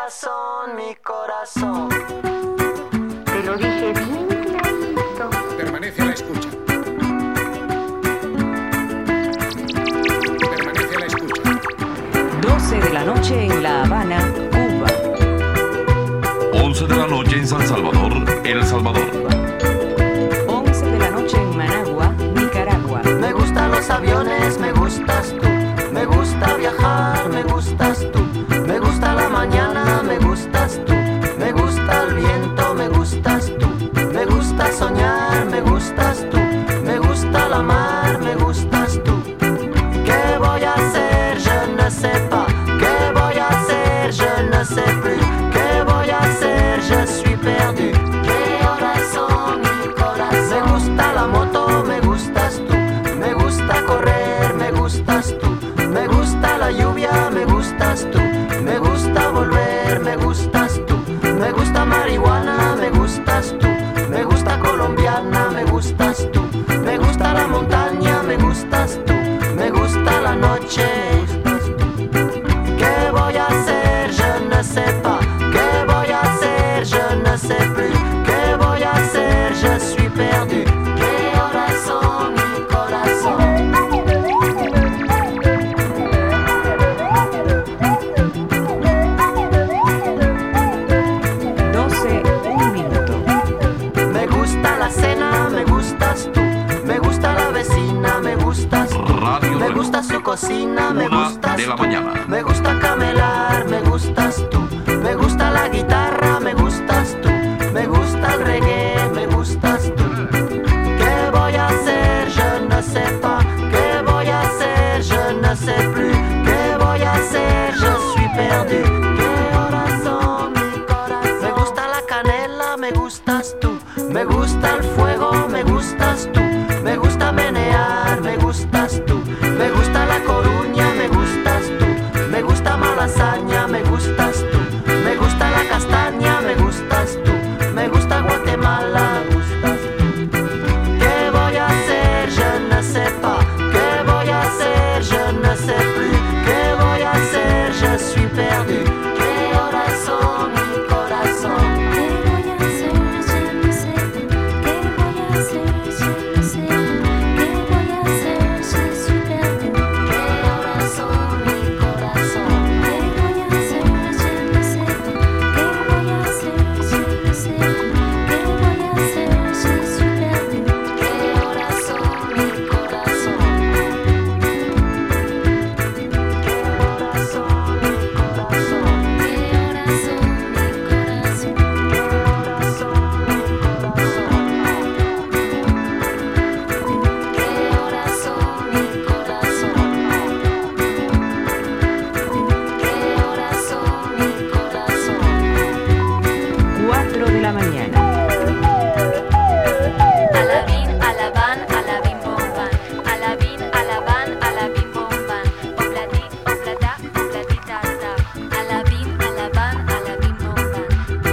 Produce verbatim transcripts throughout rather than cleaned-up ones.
corazón, mi corazón. Te lo dije bien clarito. Permanece a la escucha. Permanece a la escucha. doce de la noche en La Habana, Cuba. once de la noche en San Salvador, El Salvador. once de la noche en Managua, Nicaragua. Me gustan los aviones, me gustas tú. Me gusta viajar, me gustas tú. Me gusta la mañana, me gustas tú. Me gusta el viento, me gustas tú. Me gusta soñar, me gustas tú. Me gusta la mar, me gustas tú. ¿Qué voy a hacer? Je ne sais pas. ¿Qué voy a hacer? Je ne sais plus. ¿Qué voy a hacer? Je suis perdu. ¿Qué horas son, mi corazón? Me gusta la moto, me gustas tú. Me gusta correr, me gustas tú. Me gusta la lluvia, me gustas tú. Me gusta volver, me gustas tú. Me gusta marihuana, me gustas tú. Me gusta colombiana, me gustas tú. Me gusta la montaña, me gustas tú. Me gusta la noche. ¿Qué voy a hacer? Je ne sais pas. ¿Qué voy a hacer? Je ne sais plus. ¿Qué voy a hacer? Je suis perdu. ¿Qué horas son, mi corazón? doce, un minuto. Me gusta la cena, me gustas tú. Me gusta la vecina, me gustas tú. Radio Me Reloj. gusta su cocina, me Una gustas de la tú. mañana. Me gusta camelar, me gustas tú. Me gusta la guitarra, me gustas tú. Me gusta el reggae, me gustas tú. ¿Qué voy a hacer? Je ne sais pas. ¿Qué voy a hacer? Je ne sais plus. ¿Qué voy a hacer? Je suis perdu. ¿Qué horas son, mi corazón? Me gusta la canela, me gustas tú. Me gusta el fuego, me gustas tú. Me gusta menear, me gustas tú. Me gusta la Coruña, me gustas tú. Me gusta Malasaña, me gustas tú. Me gusta la castaña, me gustas tú. Me gusta Guatemala, me gustas tú. ¿Qué voy a hacer? Je ne sais pas. ¿Qué voy a hacer? Je ne sais plus. ¿Qué voy a hacer? Je suis perdu. ¿Qué horas son, mi corazón? ¿Qué voy a hacer? Je ne sais plus. ¿Qué voy a hacer? Je ne sais plus. ¿Qué voy a hacer? Je suis perdu. ¿Qué horas son, mi corazón? ¿Qué voy a hacer? Je ne sais plus. ¿Qué voy a hacer? Je ne sais plus. ¿Qué voy a hacer? Je suis perdu. ¿Qué horas son, mi corazón? ¿Qué horas son, mi corazón? ¿Qué horas son, mi corazón? ¿Qué horas son, mi corazón? ¿Qué horas son, mi corazón? ¿Qué horas son, mi corazón? cuatro de la mañana. Alabín, alabán, alabín, bomban. Alabín, alabán, alabín, bomban. Obladi, oblada, obladita, ta. Alabín, alabán, alabín, bomban.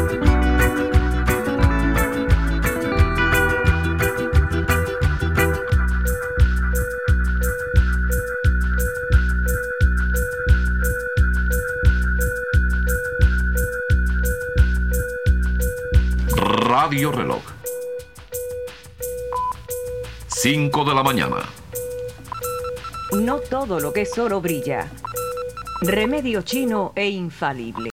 Radio Reloj. cinco de la mañana. No todo lo que es oro brilla. Remedio chino e infalible.